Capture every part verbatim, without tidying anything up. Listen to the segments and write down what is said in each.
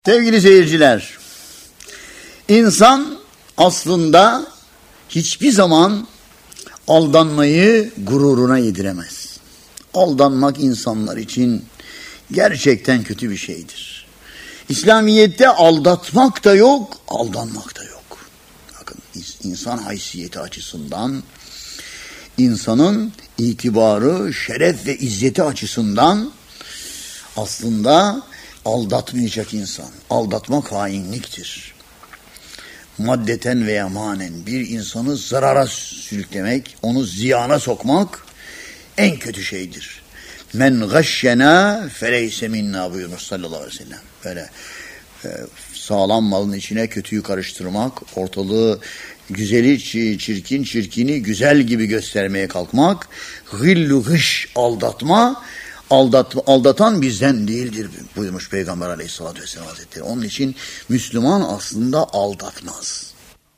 Sevgili seyirciler, insan aslında hiçbir zaman aldanmayı gururuna yediremez. Aldanmak insanlar için gerçekten kötü bir şeydir. İslamiyet'te aldatmak da yok, aldanmak da yok. Bakın, insan haysiyeti açısından, insanın itibarı, şeref ve izzeti açısından aslında aldatmayacak insan. Aldatmak hainliktir. Maddeten veya manen bir insanı zarara sürüklemek, onu ziyana sokmak en kötü şeydir. Men gashşena feleyse minna buyurmuş sallallahu aleyhi ve sellem. Böyle e, sağlam malın içine kötüyü karıştırmak, ortalığı güzeli çirkin, çirkini güzel gibi göstermeye kalkmak, gillu gış aldatma, aldat, aldatan bizden değildir buyurmuş Peygamber aleyhissalatü vesselam hazretleri. Onun için Müslüman aslında aldatmaz.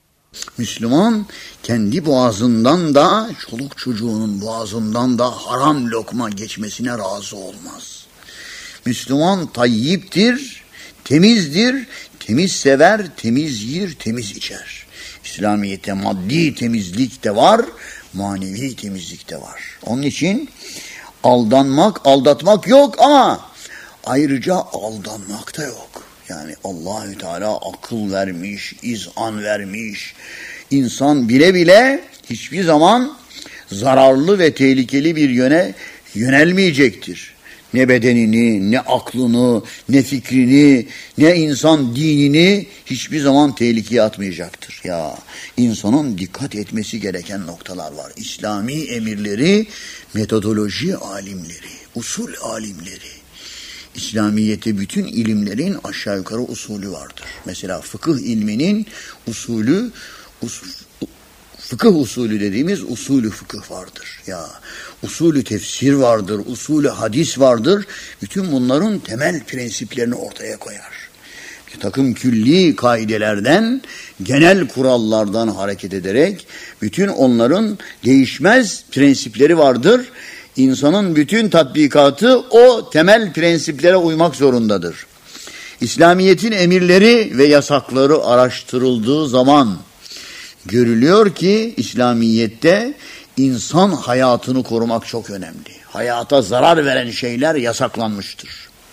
Müslüman kendi boğazından da çoluk çocuğunun boğazından da haram lokma geçmesine razı olmaz. Müslüman tayyiptir, temizdir, temiz sever, temiz yer, temiz içer. İslamiyet'te maddi temizlik de var, manevi temizlik de var. Onun için aldanmak, aldatmak yok ama ayrıca aldanmak da yok. Yani Allahü Teala akıl vermiş, izan vermiş. İnsan bile bile hiçbir zaman zararlı ve tehlikeli bir yöne yönelmeyecektir. Ne bedenini, ne aklını, ne fikrini, ne insan dinini hiçbir zaman tehlikeye atmayacaktır. Ya insanın dikkat etmesi gereken noktalar var. İslami emirleri, metodoloji alimleri, usul alimleri. İslamiyet'te bütün ilimlerin aşağı yukarı usulü vardır. Mesela fıkıh ilminin usulü, usul, fıkıh usulü dediğimiz usulü fıkıh vardır. Ya usulü tefsir vardır, usulü hadis vardır. Bütün bunların temel prensiplerini ortaya koyar. Bir takım külli kaidelerden, genel kurallardan hareket ederek bütün onların değişmez prensipleri vardır. İnsanın bütün tatbikatı o temel prensiplere uymak zorundadır. İslamiyet'in emirleri ve yasakları araştırıldığı zaman görülüyor ki İslamiyet'te insan hayatını korumak çok önemli. Hayata zarar veren şeyler yasaklanmıştır.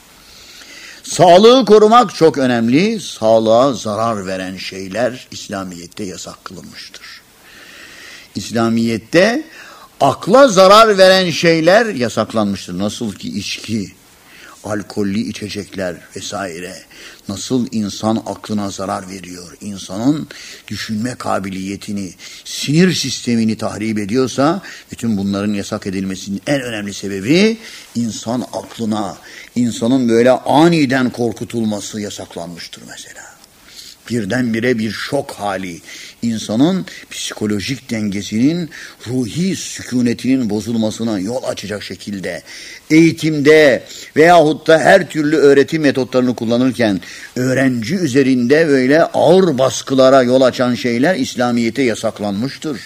Sağlığı korumak çok önemli. Sağlığa zarar veren şeyler İslamiyet'te yasak kılınmıştır. İslamiyet'te akla zarar veren şeyler yasaklanmıştır. Nasıl ki içki, alkollü içecekler vesaire nasıl insan aklına zarar veriyor, insanın düşünme kabiliyetini, sinir sistemini tahrip ediyorsa bütün bunların yasak edilmesinin en önemli sebebi insan aklına, insanın böyle aniden korkutulması yasaklanmıştır mesela. Birdenbire bir şok hali, insanın psikolojik dengesinin, ruhi sükunetinin bozulmasına yol açacak şekilde eğitimde veyahut da her türlü öğretim metotlarını kullanırken öğrenci üzerinde böyle ağır baskılara yol açan şeyler İslamiyet'e yasaklanmıştır.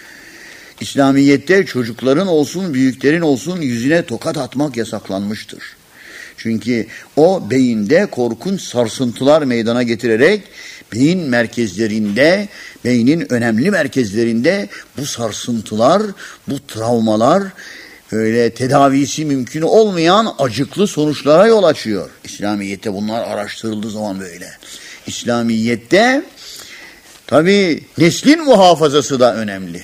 İslamiyet'te çocukların olsun, büyüklerin olsun yüzüne tokat atmak yasaklanmıştır. Çünkü o beyinde korkunç sarsıntılar meydana getirerek beyin merkezlerinde, beynin önemli merkezlerinde bu sarsıntılar, bu travmalar böyle tedavisi mümkün olmayan acıklı sonuçlara yol açıyor. İslamiyet'te bunlar araştırıldığı zaman böyle. İslamiyet'te tabii neslin muhafazası da önemli.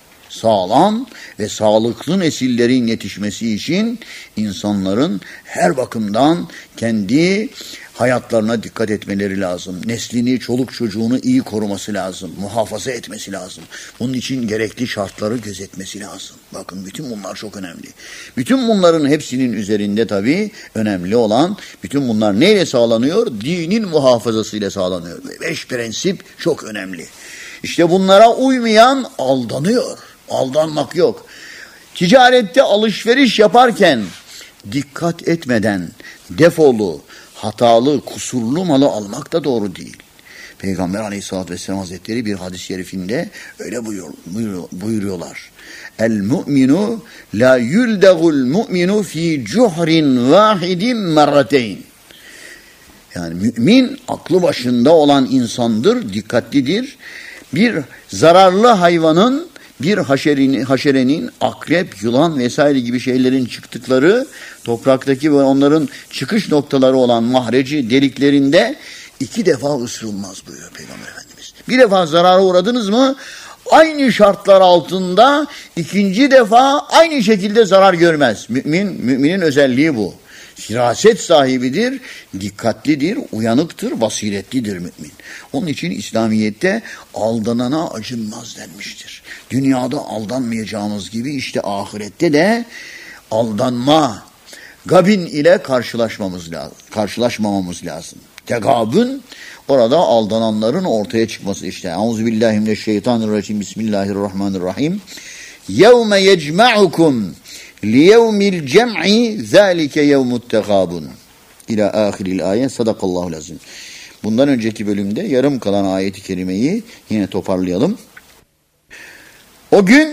Sağlam ve sağlıklı nesillerin yetişmesi için insanların her bakımdan kendi hayatlarına dikkat etmeleri lazım. Neslini, çoluk çocuğunu iyi koruması lazım, muhafaza etmesi lazım. Bunun için gerekli şartları gözetmesi lazım. Bakın bütün bunlar çok önemli. Bütün bunların hepsinin üzerinde tabii önemli olan, bütün bunlar neyle sağlanıyor? Dinin muhafazasıyla sağlanıyor. Beş prensip çok önemli. İşte bunlara uymayan aldanıyor. Aldanmak yok. Ticarette alışveriş yaparken dikkat etmeden defolu, hatalı, kusurlu malı almak da doğru değil. Peygamber aleyhissalatü vesselam hazretleri bir hadis-i şerifinde öyle buyur, buyur, buyuruyorlar. El mu'minu la yuldagul mu'minu fi cuhrin vahidin merrateyn. Yani mümin aklı başında olan insandır, dikkatlidir. Bir zararlı hayvanın, bir haşerenin, haşerenin akrep, yılan vesaire gibi şeylerin çıktıkları topraktaki ve onların çıkış noktaları olan mahreci deliklerinde iki defa ısırılmaz buyuruyor Peygamber Efendimiz. Bir defa zarara uğradınız mı aynı şartlar altında ikinci defa aynı şekilde zarar görmez. Mümin, müminin özelliği bu. Firaset sahibidir, dikkatlidir, uyanıktır, basiretlidir mümin. Onun için İslamiyet'te aldanana acınmaz denmiştir. Dünyada aldanmayacağımız gibi işte ahirette de aldanma, gabin ile karşılaşmamız lazım, karşılaşmamamız lazım. Tegabün, orada aldananların ortaya çıkması işte. Euzubillahimineşşeytanirracim, Bismillahirrahmanirrahim. Yevme yecma'ukum liyevmil cem'i zâlike yevmut tegabun. İlâ âhiril ayet. Sadakallahu lazim. Bundan önceki bölümde yarım kalan ayeti kerimeyi yine toparlayalım. O gün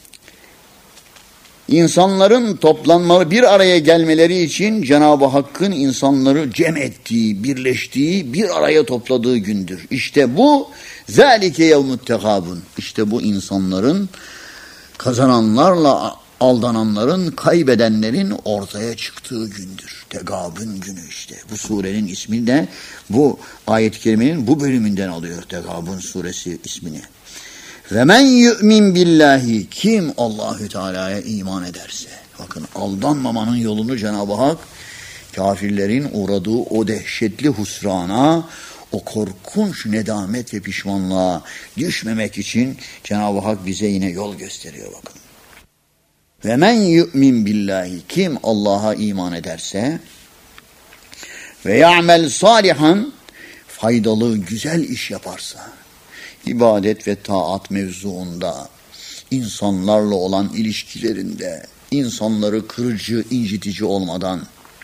insanların toplanmalı, bir araya gelmeleri için Cenab-ı Hakk'ın insanları cem ettiği, birleştiği, bir araya topladığı gündür. İşte bu zâlike yevmut tegabun. İşte bu insanların, kazananlarla aldananların, kaybedenlerin ortaya çıktığı gündür. Tegabun günü işte. Bu surenin ismi de bu ayet-i kerimenin bu bölümünden alıyor Tegabun suresi ismini. Ve men yu'min billahi, kim Allahü Teala'ya iman ederse. Bakın aldanmamanın yolunu Cenab-ı Hak kafirlerin uğradığı o dehşetli husrana, o korkunç nedamet ve pişmanlığa düşmemek için Cenab-ı Hak bize yine yol gösteriyor bakın. Ve men yu'min billahi, kim Allah'a iman ederse ve ya'mel salihan, faydalı güzel iş yaparsa, ibadet ve taat mevzuunda, insanlarla olan ilişkilerinde, insanları kırıcı, incitici olmadan,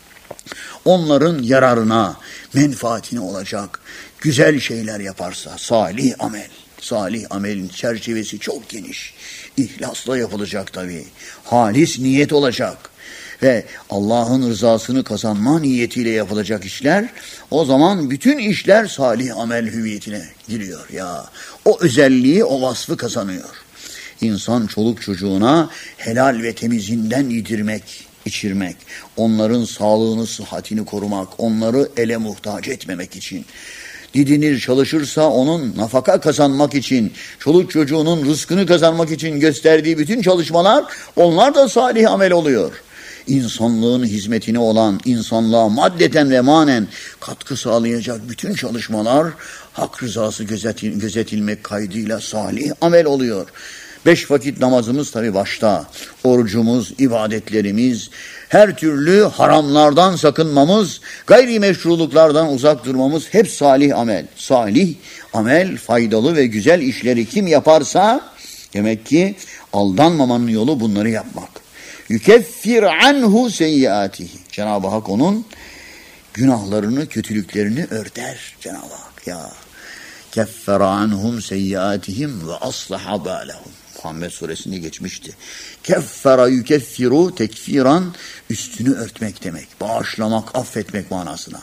onların yararına, menfaatine olacak güzel şeyler yaparsa, salih amel. Salih amelin çerçevesi çok geniş. İhlasla yapılacak tabii. Halis niyet olacak. Ve Allah'ın rızasını kazanma niyetiyle yapılacak işler, o zaman bütün işler salih amel hüviyetine giriyor ya. O özelliği, o vasfı kazanıyor. İnsan çoluk çocuğuna helal ve temizinden yedirmek, içirmek, onların sağlığını, sıhhatini korumak, onları ele muhtaç etmemek için didinir, çalışırsa onun nafaka kazanmak için, çoluk çocuğunun rızkını kazanmak için gösterdiği bütün çalışmalar, onlar da salih amel oluyor. İnsanlığın hizmetine olan, insanlığa maddeten ve manen katkı sağlayacak bütün çalışmalar hak rızası gözetil, gözetilmek kaydıyla salih amel oluyor. Beş vakit namazımız tabi başta, orucumuz, ibadetlerimiz, her türlü haramlardan sakınmamız, gayrimeşruluklardan uzak durmamız hep salih amel. Salih amel, faydalı ve güzel işleri kim yaparsa, demek ki aldanmamanın yolu bunları yapmak. Yukeffir anhu seyyiatihi. Cenab-ı Hak onun günahlarını, kötülüklerini örter Cenab-ı Hak. Ya keffera anhum seyyiatihim ve aslaha balahum. Muhammed suresinde geçmişti. Keffera yukeffiru tekfiran, üstünü örtmek demek. Bağışlamak, affetmek manasına.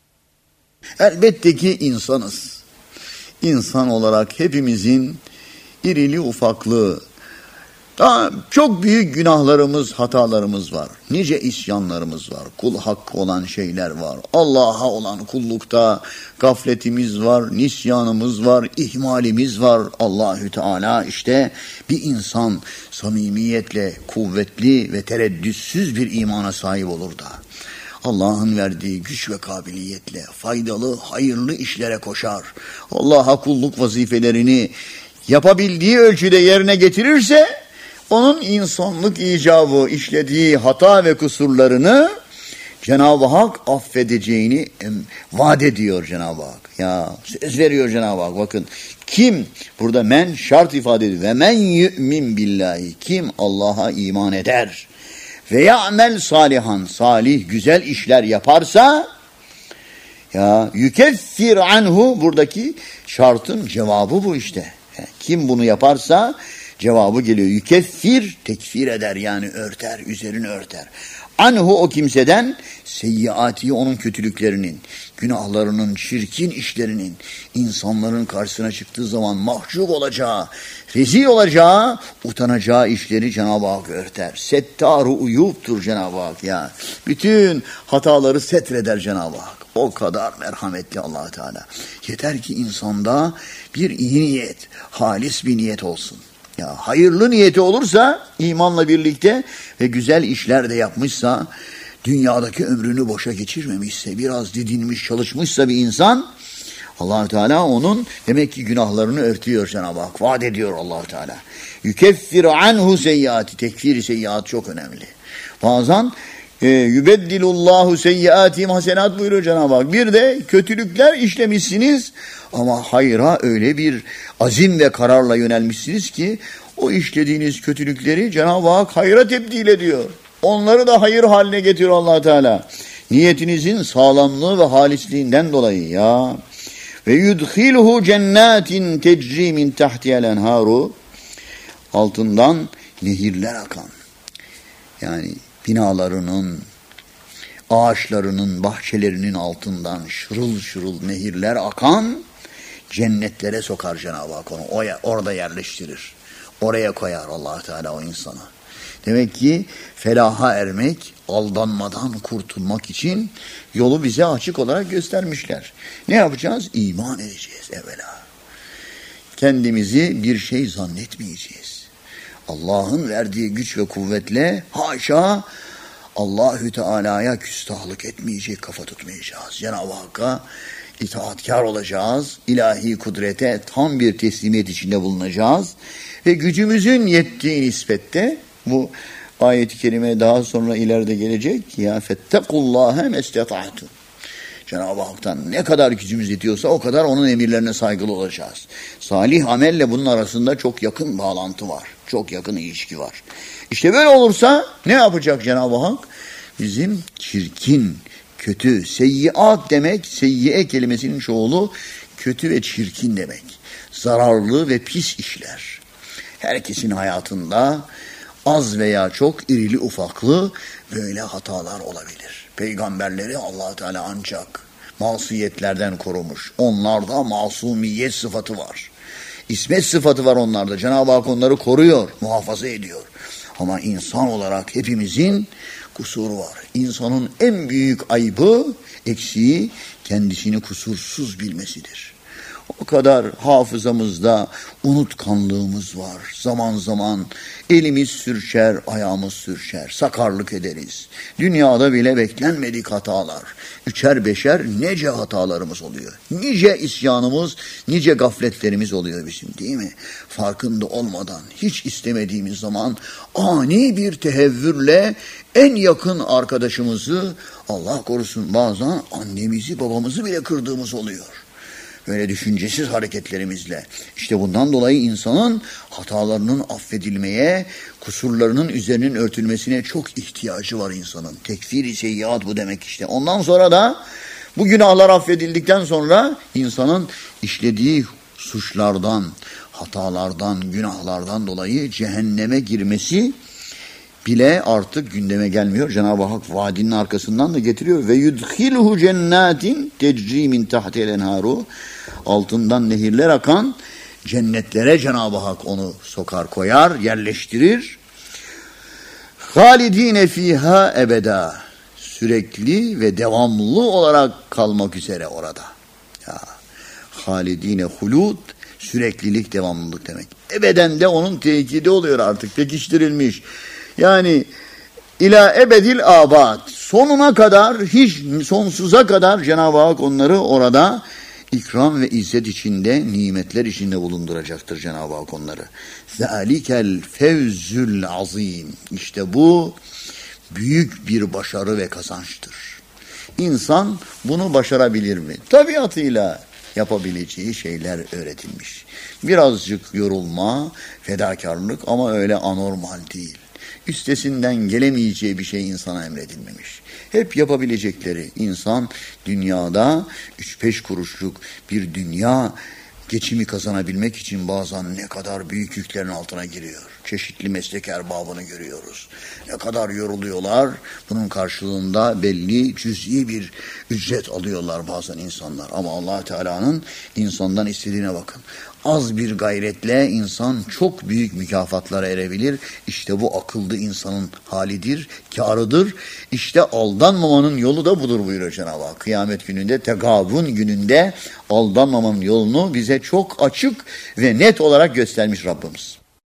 Elbette ki insanız. İnsan olarak hepimizin irili ufaklı, daha çok büyük günahlarımız, hatalarımız var. Nice isyanlarımız var. Kul hakkı olan şeyler var. Allah'a olan kullukta gafletimiz var, nisyanımız var, ihmalimiz var. Allahü Teala işte bir insan samimiyetle, kuvvetli ve tereddütsüz bir imana sahip olur da Allah'ın verdiği güç ve kabiliyetle faydalı, hayırlı işlere koşar. Allah'a kulluk vazifelerini yapabildiği ölçüde yerine getirirse, onun insanlık icabı işlediği hata ve kusurlarını Cenab-ı Hak affedeceğini vaat ediyor Cenab-ı Hak. Ya söz veriyor Cenab-ı Hak. Bakın kim burada men şart ifade ediyor. Ve men yu'min billahi, kim Allah'a iman eder ve ya'mel salihan, salih güzel işler yaparsa, ya yukeffir anhu, buradaki şartın cevabı bu işte. Yani kim bunu yaparsa cevabı geliyor. Yukeffir, tekfir eder yani örter, üzerini örter. anhu o kimseden seyyiati onun kötülüklerinin, günahlarının, çirkin işlerinin insanların karşısına çıktığı zaman mahcup olacağı, rezil olacağı, utanacağı işleri Cenab-ı Hak örter. Settar-ı uyubtur Cenab-ı Hak ya. Bütün hataları setreder Cenab-ı Hak. O kadar merhametli Allah Teala. Yeter ki insanda bir iyi niyet, halis bir niyet olsun. Ya hayırlı niyeti olursa imanla birlikte ve güzel işler de yapmışsa, dünyadaki ömrünü boşa geçirmemişse, biraz didinmiş, çalışmışsa bir insan, Allah Teala onun demek ki günahlarını örtüyor Cenab-ı Hak. Vaat ediyor Allah Teala. Yukeffir anhu seyyiati. Tekfir-i seyyiat çok önemli. Bazen e, yübeddilullahu seyyiatihim hasenat buyuruyor Cenab-ı Hak. Bir de kötülükler işlemişsiniz ama hayra öyle bir azim ve kararla yönelmişsiniz ki o işlediğiniz kötülükleri Cenab-ı Hak hayra tebdil ediyor. Onları da hayır haline getiriyor Allah Teala. Niyetinizin sağlamlığı ve halisliğinden dolayı ya. Ve yudkhilhu cennetin tecri min tahtiha'l enharu. Altından nehirler akan. Yani binalarının, ağaçlarının, bahçelerinin altından şırıl şırıl nehirler akan cennetlere sokar Cenab-ı Hak onu. O, orada yerleştirir. Oraya koyar Allah Teala o insana. Demek ki felaha ermek, aldanmadan kurtulmak için yolu bize açık olarak göstermişler. Ne yapacağız? İman edeceğiz evvela. Kendimizi bir şey zannetmeyeceğiz. Allah'ın verdiği güç ve kuvvetle haşa Allahü Teala'ya küstahlık etmeyecek, kafa tutmayacağız. Cenab-ı Hakk'a itaatkar olacağız. İlahi kudrete tam bir teslimiyet içinde bulunacağız. Ve gücümüzün yettiği nispette bu ayet-i kerime daha sonra ileride gelecek. Ya fettekullâhe mesteta'tu. Cenab-ı Hak'tan ne kadar gücümüz yetiyorsa o kadar onun emirlerine saygılı olacağız. Salih amelle bunun arasında çok yakın bağlantı var. Çok yakın ilişki var. İşte böyle olursa ne yapacak Cenab-ı Hak? Bizim çirkin, kötü, seyyiat demek, seyyiye kelimesinin çoğulu kötü ve çirkin demek. Zararlı ve pis işler. Herkesin hayatında az veya çok irili ufaklı böyle hatalar olabilir. Peygamberleri Allah Teala ancak masiyetlerden korumuş. Onlarda masumiyet sıfatı var. İsmet sıfatı var onlarda. Cenab-ı Hak onları koruyor, muhafaza ediyor. Ama insan olarak hepimizin kusuru var. İnsanın en büyük ayıbı, eksiği kendisini kusursuz bilmesidir. O kadar hafızamızda unutkanlığımız var. Zaman zaman elimiz sürçer, ayağımız sürçer, sakarlık ederiz. Dünyada bile beklenmedik hatalar. Üçer beşer nece hatalarımız oluyor. Nice isyanımız, nice gafletlerimiz oluyor bizim değil mi? Farkında olmadan, hiç istemediğimiz zaman ani bir tehevvürle en yakın arkadaşımızı, Allah korusun bazen annemizi, babamızı bile kırdığımız oluyor. Böyle düşüncesiz hareketlerimizle. İşte bundan dolayı insanın hatalarının affedilmeye, kusurlarının üzerinin örtülmesine çok ihtiyacı var insanın. Tekfir-i seyyiat bu demek işte. Ondan sonra da bu günahlar affedildikten sonra insanın işlediği suçlardan, hatalardan, günahlardan dolayı cehenneme girmesi bile artık gündeme gelmiyor. Cenab-ı Hak vaadinin arkasından da getiriyor. Ve yudkhilhu cennetin tecri min tahti'l enharu. Altından nehirler akan cennetlere Cenab-ı Hak onu sokar, koyar, yerleştirir. Halidine fiha ebeda. Sürekli ve devamlı olarak kalmak üzere orada. Ya halidine hulud, süreklilik, devamlılık demek. Ebeden de onun tekidi oluyor artık, pekiştirilmiş. Yani ila ebedil abad, sonuna kadar, hiç sonsuza kadar Cenab-ı Hak onları orada ikram ve izzet içinde, nimetler içinde bulunduracaktır Cenab-ı Hak onları. Zalikel fevzül azim. İşte bu büyük bir başarı ve kazançtır. İnsan bunu başarabilir mi? Tabiatıyla yapabileceği şeyler öğretilmiş. Birazcık yorulma, fedakarlık ama öyle anormal değil. Üstesinden gelemeyeceği bir şey insana emredilmemiş. Hep yapabilecekleri. İnsan dünyada üç beş kuruşluk bir dünya geçimi kazanabilmek için bazen ne kadar büyük yüklerin altına giriyor. Çeşitli meslek erbabını görüyoruz. Ne kadar yoruluyorlar. Bunun karşılığında belli cüz'i bir ücret alıyorlar bazen insanlar. Ama Allah Teala'nın insandan istediğine bakın. Az bir gayretle insan çok büyük mükafatlara erebilir. İşte bu akıllı insanın halidir, kârıdır. İşte aldanmamanın yolu da budur buyuruyor Cenab-ı Hak. Kıyamet gününde, tegabun gününde aldanmamanın yolunu bize çok açık ve net olarak göstermiş Rabbimiz.